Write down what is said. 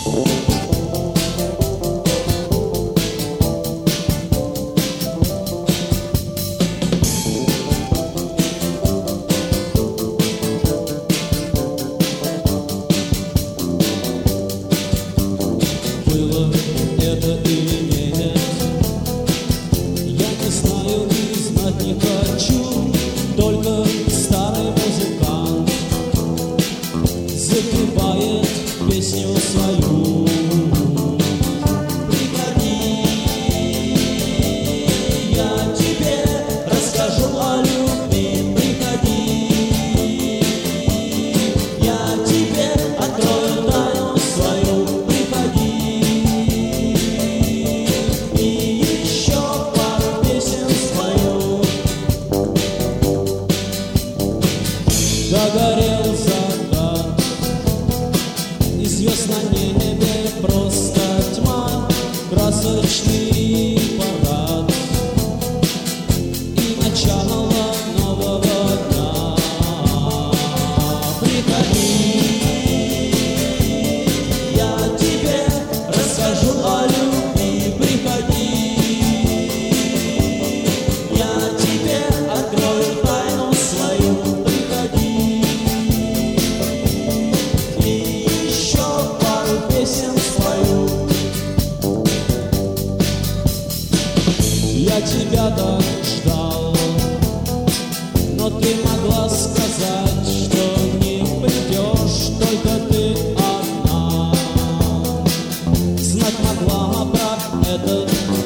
Было это или нет, я не знаю и знать не хочу. Только старый музыкант запевает песню свою. Приходи, я тебе расскажу о любви. Приходи, я тебе открою тайну свою. Приходи, и еще пару песен спою. Загорел закат, и звезд на небе просто тьма. Красочный парад и начало нового дня. Приходи, я тебе расскажу о любви. Приходи, я тебе открою тайну свою. Приходи, и еще пару песен спою. Я тебя так ждал, но ты могла сказать, что не придешь, только ты одна. Знать могла про этот